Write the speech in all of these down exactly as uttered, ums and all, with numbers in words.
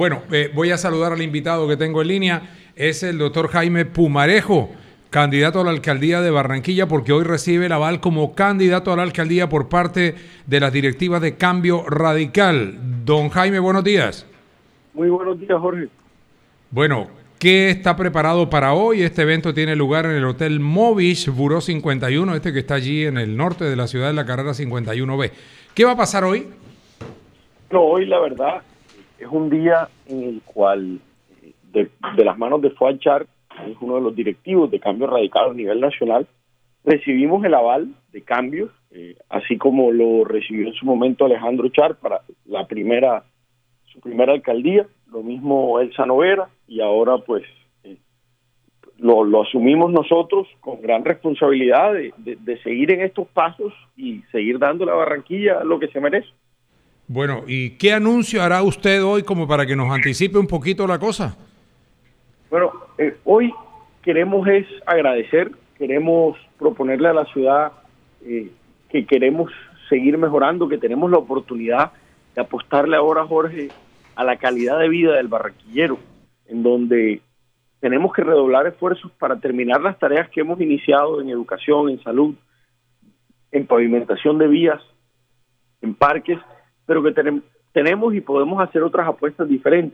Bueno, eh, voy a saludar al invitado que tengo en línea. Es el doctor Jaime Pumarejo, candidato a la alcaldía de Barranquilla, porque hoy recibe el aval como candidato a la alcaldía por parte de las directivas de Cambio Radical. Don Jaime, buenos días. Muy buenos días, Jorge. Bueno, ¿qué está preparado para hoy? Este evento tiene lugar en el Hotel Movish, Buró cincuenta y uno, este que está allí en el norte de la ciudad, de la carrera cincuenta y uno B. ¿Qué va a pasar hoy? No, hoy la verdad es un día en el cual de, de las manos de Fuad Char, es uno de los directivos de Cambio Radical a nivel nacional, recibimos el aval de Cambio, eh, así como lo recibió en su momento Alejandro Char para la primera, su primera alcaldía, lo mismo Elsa Noguera, y ahora pues eh, lo, lo asumimos nosotros con gran responsabilidad de, de, de seguir en estos pasos y seguir dándole a Barranquilla lo que se merece. Bueno, ¿y qué anuncio hará usted hoy como para que nos anticipe un poquito la cosa? Bueno, eh, hoy queremos es agradecer, queremos proponerle a la ciudad eh, que queremos seguir mejorando, que tenemos la oportunidad de apostarle ahora, Jorge, a la calidad de vida del barranquillero, en donde tenemos que redoblar esfuerzos para terminar las tareas que hemos iniciado en educación, en salud, en pavimentación de vías, en parques, pero que tenemos, tenemos y podemos hacer otras apuestas diferentes.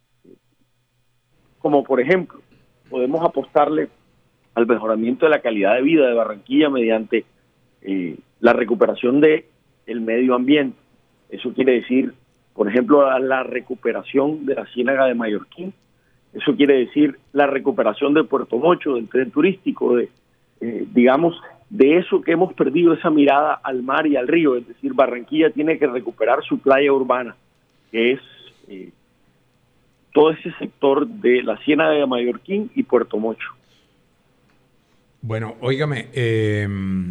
Como por ejemplo, podemos apostarle al mejoramiento de la calidad de vida de Barranquilla mediante eh, la recuperación de el medio ambiente. Eso quiere decir, por ejemplo, la, la recuperación de la Ciénaga de Mallorquín. Eso quiere decir la recuperación de Puerto Mocho, del tren turístico, de eh, digamos, de eso que hemos perdido, esa mirada al mar y al río. Es decir, Barranquilla tiene que recuperar su playa urbana, que es eh, todo ese sector de la Ciénaga de Mallorquín y Puerto Mocho. Bueno, óigame, eh,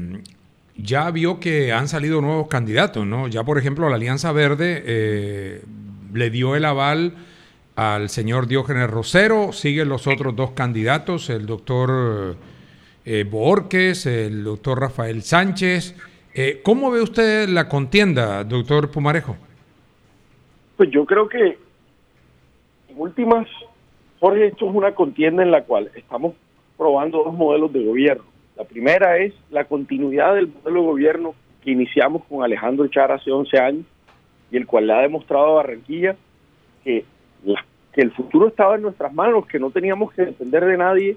ya vio que han salido nuevos candidatos, ¿no? Ya, por ejemplo, la Alianza Verde eh, le dio el aval al señor Diógenes Rosero, siguen los otros dos candidatos, el doctor eh, Borges, el doctor Rafael Sánchez. Eh, ¿Cómo ve usted la contienda, doctor Pumarejo? Pues yo creo que, en últimas, Jorge, esto es una contienda en la cual estamos probando dos modelos de gobierno. La primera es la continuidad del modelo de gobierno que iniciamos con Alejandro Char hace once años y el cual le ha demostrado a Barranquilla que, la, que el futuro estaba en nuestras manos, que no teníamos que depender de nadie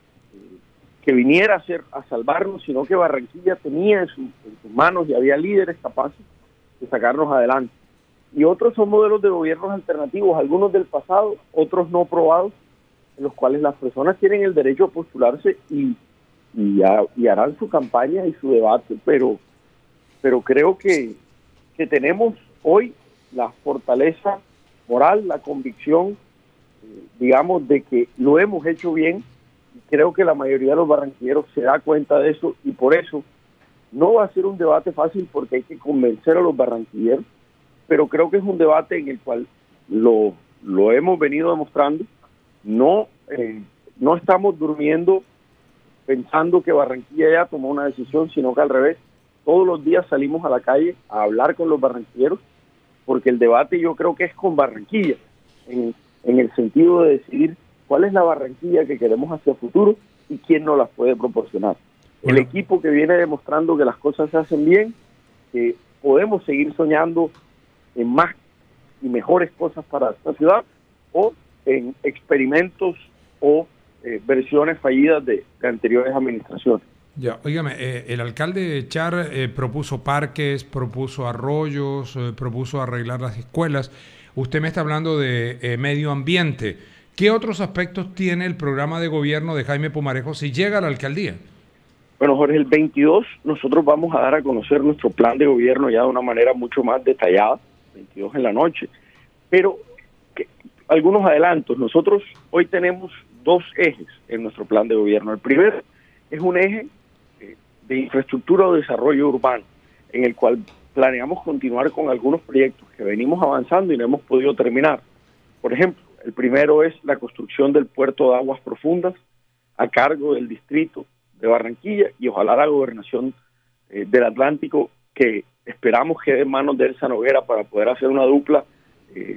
que viniera a, hacer, a salvarnos, sino que Barranquilla tenía en, su, en sus manos y había líderes capaces de sacarnos adelante. Y otros son modelos de gobiernos alternativos, algunos del pasado, otros no probados, en los cuales las personas tienen el derecho a postularse y, y, a, y harán su campaña y su debate, pero, pero creo que, que tenemos hoy la fortaleza moral, la convicción, eh, digamos, de que lo hemos hecho bien. Creo que la mayoría de los barranquilleros se da cuenta de eso y por eso no va a ser un debate fácil porque hay que convencer a los barranquilleros, pero creo que es un debate en el cual lo, lo hemos venido demostrando. No, eh, no estamos durmiendo pensando que Barranquilla ya tomó una decisión, sino que al revés, todos los días salimos a la calle a hablar con los barranquilleros, porque el debate yo creo que es con Barranquilla, en, en el sentido de decidir cuál es la Barranquilla que queremos hacia el futuro y quién nos las puede proporcionar. El Bueno. equipo que viene demostrando que las cosas se hacen bien, que podemos seguir soñando en más y mejores cosas para esta ciudad, o en experimentos o eh, versiones fallidas de, de anteriores administraciones. Ya, óigame, eh, el alcalde Char eh, propuso parques, propuso arroyos, eh, propuso arreglar las escuelas. Usted me está hablando de eh, medio ambiente. ¿Qué otros aspectos tiene el programa de gobierno de Jaime Pumarejo si llega a la alcaldía? Bueno, Jorge, el veintidós nosotros vamos a dar a conocer nuestro plan de gobierno ya de una manera mucho más detallada, veintidós en la noche, pero que, algunos adelantos. Nosotros hoy tenemos dos ejes en nuestro plan de gobierno. El primero es un eje eh, de infraestructura o desarrollo urbano, en el cual planeamos continuar con algunos proyectos que venimos avanzando y no hemos podido terminar. Por ejemplo, el primero es la construcción del puerto de aguas profundas a cargo del distrito de Barranquilla y ojalá la gobernación eh, del Atlántico, que esperamos quede en manos de Elsa Noguera para poder hacer una dupla eh,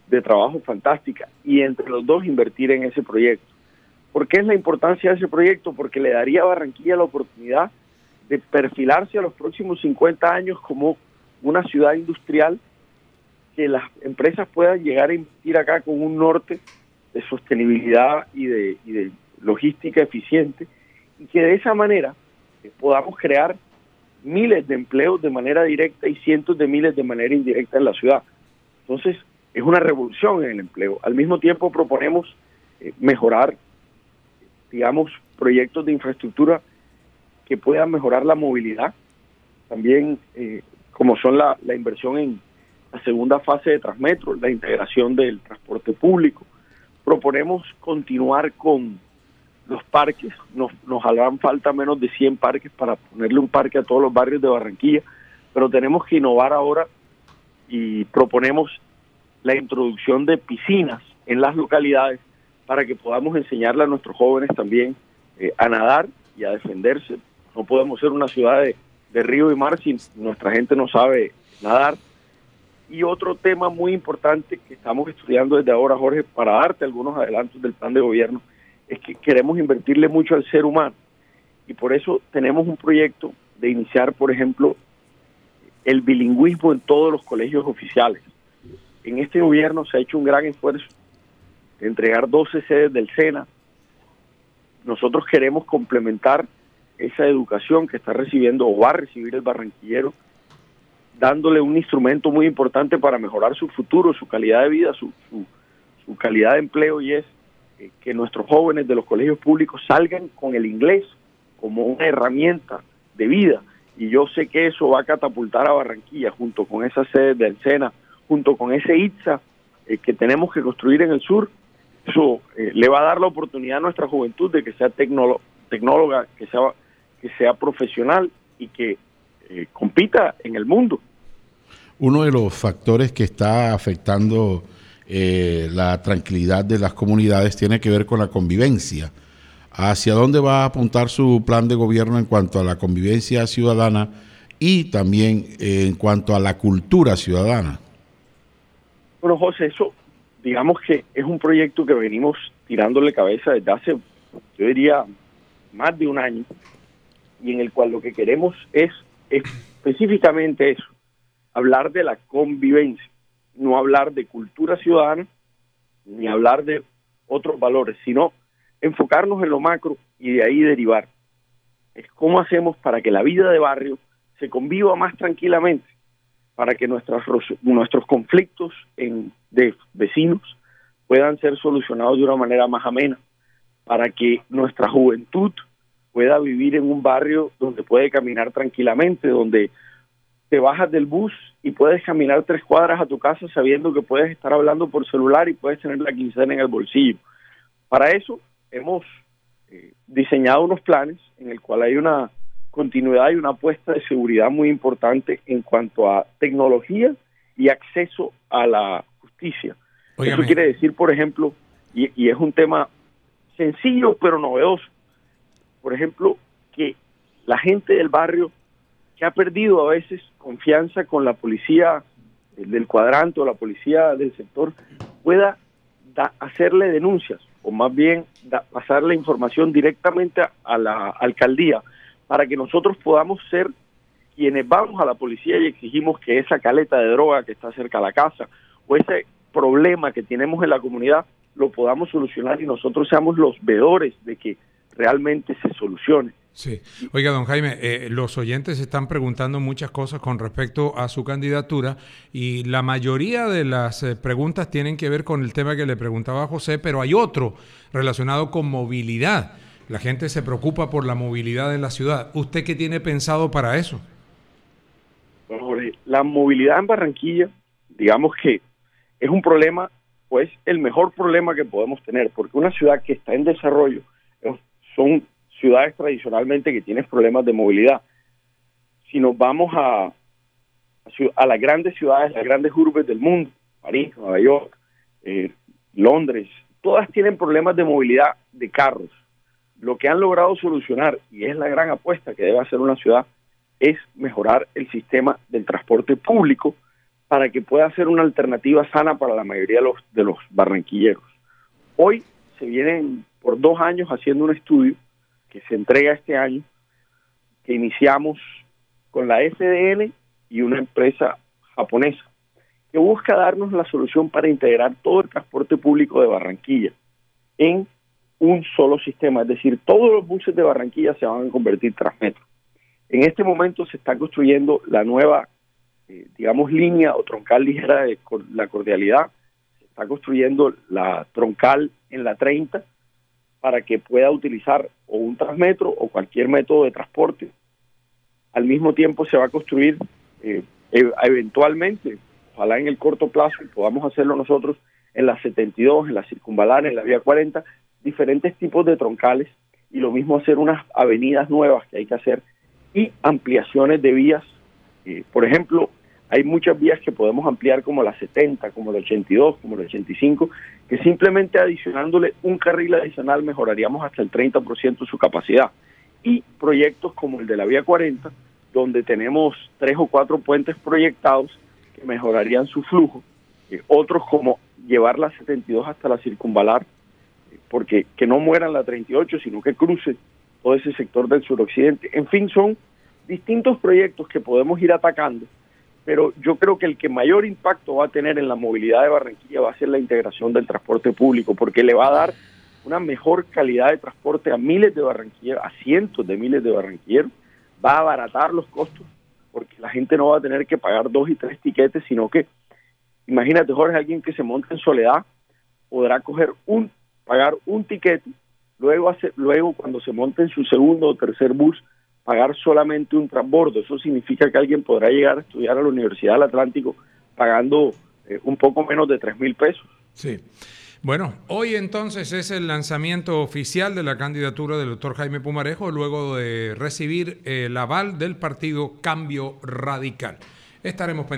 de trabajo fantástica, y entre los dos invertir en ese proyecto. ¿Por qué es la importancia de ese proyecto? Porque le daría a Barranquilla la oportunidad de perfilarse a los próximos cincuenta años como una ciudad industrial, que las empresas puedan llegar a invertir acá con un norte de sostenibilidad y de, y de logística eficiente, y que de esa manera eh, podamos crear miles de empleos de manera directa y cientos de miles de manera indirecta en la ciudad. Entonces, es una revolución en el empleo. Al mismo tiempo proponemos eh, mejorar, digamos, proyectos de infraestructura que puedan mejorar la movilidad, también eh, como son la, la inversión en la segunda fase de Transmetro, la integración del transporte público. Proponemos continuar con los parques, nos, nos harán falta menos de cien parques para ponerle un parque a todos los barrios de Barranquilla, pero tenemos que innovar ahora y proponemos la introducción de piscinas en las localidades para que podamos enseñarle a nuestros jóvenes también eh, a nadar y a defenderse. No podemos ser una ciudad de, de río y mar si nuestra gente no sabe nadar. Y otro tema muy importante que estamos estudiando desde ahora, Jorge, para darte algunos adelantos del plan de gobierno, es que queremos invertirle mucho al ser humano. Y por eso tenemos un proyecto de iniciar, por ejemplo, el bilingüismo en todos los colegios oficiales. En este gobierno se ha hecho un gran esfuerzo de entregar doce sedes del SENA. Nosotros queremos complementar esa educación que está recibiendo o va a recibir el barranquillero, dándole un instrumento muy importante para mejorar su futuro, su calidad de vida, su, su, su calidad de empleo, y es eh, que nuestros jóvenes de los colegios públicos salgan con el inglés como una herramienta de vida. Y yo sé que eso va a catapultar a Barranquilla, junto con esas sedes del SENA, junto con ese ITSA eh, que tenemos que construir en el sur. Eso eh, le va a dar la oportunidad a nuestra juventud de que sea tecnolo- tecnóloga, que sea, que sea profesional y que eh, compita en el mundo. Uno de los factores que está afectando eh, la tranquilidad de las comunidades tiene que ver con la convivencia. ¿Hacia dónde va a apuntar su plan de gobierno en cuanto a la convivencia ciudadana y también eh, en cuanto a la cultura ciudadana? Bueno, José, eso digamos que es un proyecto que venimos tirándole cabeza desde hace, yo diría, más de un año, y en el cual lo que queremos es específicamente eso, hablar de la convivencia, no hablar de cultura ciudadana, ni hablar de otros valores, sino enfocarnos en lo macro y de ahí derivar. Es cómo hacemos para que la vida de barrio se conviva más tranquilamente, para que nuestros, nuestros conflictos en, de vecinos puedan ser solucionados de una manera más amena, para que nuestra juventud pueda vivir en un barrio donde puede caminar tranquilamente, donde te bajas del bus y puedes caminar tres cuadras a tu casa sabiendo que puedes estar hablando por celular y puedes tener la quincena en el bolsillo. Para eso hemos eh, diseñado unos planes en el cual hay una continuidad y una apuesta de seguridad muy importante en cuanto a tecnología y acceso a la justicia. Óigame. Eso quiere decir, por ejemplo, y, y es un tema sencillo pero novedoso, por ejemplo, que la gente del barrio que ha perdido a veces confianza con la policía del cuadrante o la policía del sector pueda da, hacerle denuncias, o más bien da, pasarle información directamente a, a la alcaldía, para que nosotros podamos ser quienes vamos a la policía y exigimos que esa caleta de droga que está cerca de la casa o ese problema que tenemos en la comunidad lo podamos solucionar y nosotros seamos los veedores de que realmente se solucione. Sí. Oiga, don Jaime, eh, los oyentes están preguntando muchas cosas con respecto a su candidatura y la mayoría de las eh, preguntas tienen que ver con el tema que le preguntaba a José, pero hay otro relacionado con movilidad. La gente se preocupa por la movilidad en la ciudad. ¿Usted qué tiene pensado para eso? Bueno, Jorge, la movilidad en Barranquilla, digamos que es un problema, pues el mejor problema que podemos tener, porque una ciudad que está en desarrollo son ciudades tradicionalmente que tienen problemas de movilidad. Si nos vamos a, a las grandes ciudades, las grandes urbes del mundo, París, Nueva York, eh, Londres, todas tienen problemas de movilidad de carros. Lo que han logrado solucionar, y es la gran apuesta que debe hacer una ciudad, es mejorar el sistema del transporte público para que pueda ser una alternativa sana para la mayoría de los, de los barranquilleros. Hoy se vienen por dos años haciendo un estudio que se entrega este año, que iniciamos con la F D N y una empresa japonesa, que busca darnos la solución para integrar todo el transporte público de Barranquilla en un solo sistema, es decir, todos los buses de Barranquilla se van a convertir en Transmetro. En este momento se está construyendo la nueva, eh, digamos, línea o troncal ligera de la Cordialidad, se está construyendo la troncal en la treinta para que pueda utilizar o un Transmetro o cualquier método de transporte. Al mismo tiempo se va a construir eh, eventualmente, ojalá en el corto plazo, y podamos hacerlo nosotros en la setenta y dos, en la Circunvalar, en la Vía cuarenta, diferentes tipos de troncales, y lo mismo hacer unas avenidas nuevas que hay que hacer y ampliaciones de vías. Eh, por ejemplo, hay muchas vías que podemos ampliar como la setenta, como la ochenta y dos, como la ochenta y cinco, que simplemente adicionándole un carril adicional mejoraríamos hasta el treinta por ciento su capacidad. Y proyectos como el de la Vía cuarenta, donde tenemos tres o cuatro puentes proyectados que mejorarían su flujo. Eh, otros como llevar la setenta y dos hasta la Circunvalar, eh, porque que no mueran la treinta y ocho, sino que cruce todo ese sector del suroccidente. En fin, son distintos proyectos que podemos ir atacando, pero yo creo que el que mayor impacto va a tener en la movilidad de Barranquilla va a ser la integración del transporte público, porque le va a dar una mejor calidad de transporte a miles de barranquilleros, a cientos de miles de barranquilleros, va a abaratar los costos, porque la gente no va a tener que pagar dos y tres tiquetes, sino que, imagínate, Jorge, alguien que se monta en Soledad podrá coger un, pagar un tiquete, luego, hacer, luego cuando se monte en su segundo o tercer bus, pagar solamente un transbordo. Eso significa que alguien podrá llegar a estudiar a la Universidad del Atlántico pagando eh, un poco menos de tres mil pesos. Sí. Bueno, hoy entonces es el lanzamiento oficial de la candidatura del doctor Jaime Pumarejo, luego de recibir el aval del partido Cambio Radical. Estaremos pendientes.